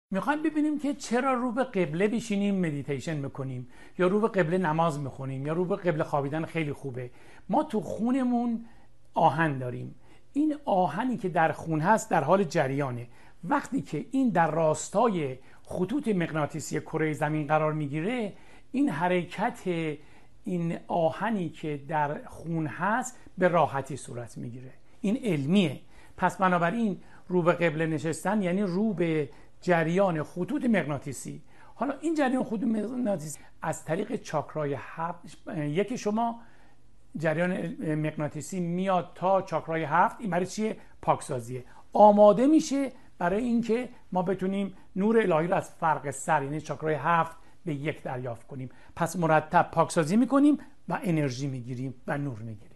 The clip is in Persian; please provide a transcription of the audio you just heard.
میخوایم ببینیم که چرا رو به قبله بشینیم مدیتیشن میکنیم، یا رو به قبله نماز میخونیم، یا رو به قبله خوابیدن خیلی خوبه. ما تو خونمون آهن داریم. این آهنی که در خون هست در حال جریانه. وقتی که این در راستای خطوط مغناطیسی کره زمین قرار میگیره، این حرکت این آهنی که در خون هست به راحتی صورت میگیره. این علمیه. پس بنابراین رو به قبله نشستن یعنی رو به جریان خطوط مغناطیسی. حالا این جریان خطوط مغناطیسی از طریق چاکرای یک شما جریان مغناطیسی میاد تا چاکرای 7. این برای چیه؟ پاکسازیه. آماده میشه برای اینکه ما بتونیم نور الهی رو از فرق سر یعنی چاکرای 7 به 1 دریافت کنیم. پس مرتب پاکسازی میکنیم و انرژی میگیریم و نور میگیریم.